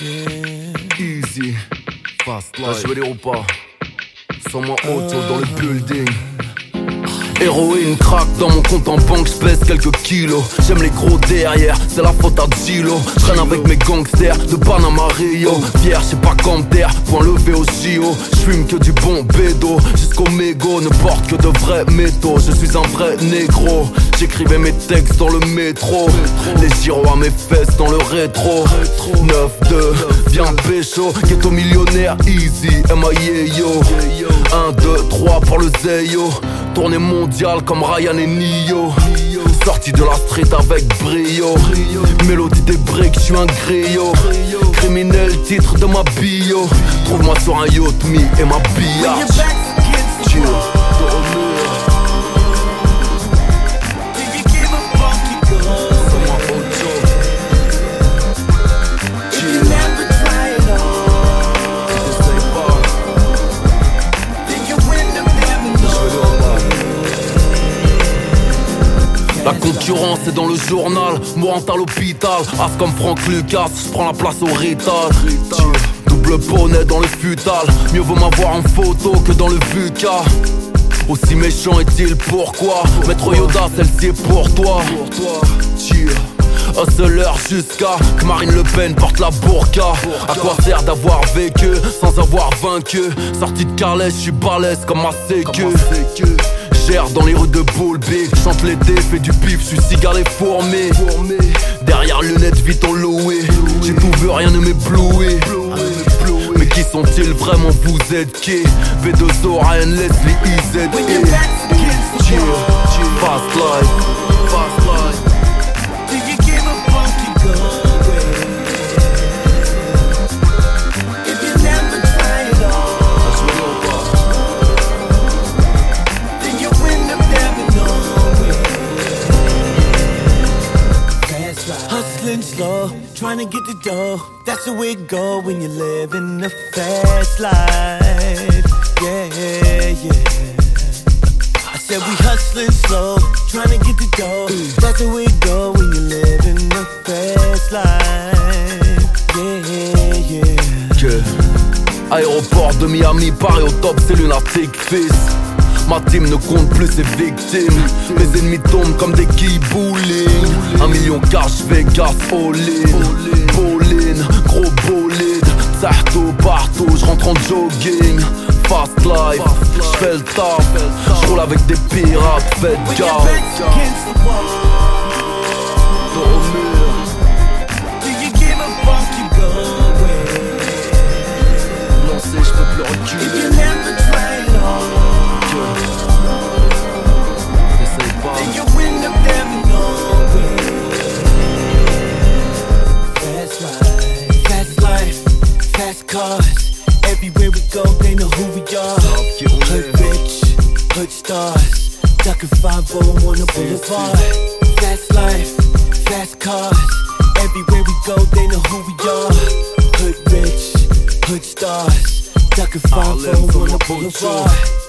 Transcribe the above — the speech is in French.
Easy, fast life. Je vais les repas. Sans moi auto dans le building. Héroïne crack dans mon compte en banque, j'pèse quelques kilos. J'aime les gros derrière, c'est la faute à Gilo. J'traîne avec mes gangsters de Panama Rio. Fier, j'sais pas comme terre, point levé au JO. J'fume que du bon bédo, jusqu'au mégot ne porte que de vrais métaux. Je suis un vrai négro, j'écrivais mes textes dans le métro. Les gyros à mes fesses dans le rétro. 9-2, viens pécho, ghetto millionnaire, easy, M.I.A.Yo. 1, 2, 3 pour le Zeyo. Tournée mondiale comme Ryan et Nio. Sorti de la street avec brio. Mélodie des breaks, j'suis un griot. Criminel, titre de ma bio. Trouve-moi sur un yacht, me et ma biatch. La concurrence est dans le journal, mourant à l'hôpital. As comme Franck Lucas, j'prends la place au Rital. Double bonnet dans le futal, mieux vaut m'avoir en photo que dans le VUCA. Aussi méchant est-il, pourquoi? Maître Yoda, celle-ci est pour toi. Hustler jusqu'à que Marine Le Pen porte la burqa. À quoi sert d'avoir vécu sans avoir vaincu? Sorti de Carlès, j'suis balèze comme ma sécu. Gère dans les rues de Boulby, chante l'été, fait du pif, j'suis cigare et fourmi. Derrière lunettes, vite en loué. J'ai tout vu, rien ne m'éblouit. Mais qui sont-ils vraiment, vous êtes qui? V2O, Ryan, Leslie, EZ. Fast life, fast life. Hustling slow, trying to get the dough. That's the way it go when you're living a fast life. Yeah, yeah. I said we hustling slow, trying to get the dough. That's the way it go when you're living a fast life. Yeah, yeah. Que aéroport de Miami, Paris au top, c'est lunatique fils. Ma team ne compte plus ses victimes. Mes ennemis tombent comme des quilles bowling. 1 million cash, Vegas, all-in. Bowling, gros bolide. Sarto partout, j'rentre en jogging. Fast life, j'fais le taf. J'roule avec des pirates, faites gaffe. Dos au mur. Lancé, j'peux plus reculer. Cars, everywhere we go, they know who we are. Hood rich, hood stars, ducking 5-0 on the boulevard. Fast life, fast cars, everywhere we go, they know who we are. Hood rich, hood stars, ducking 5-0 on the boulevard.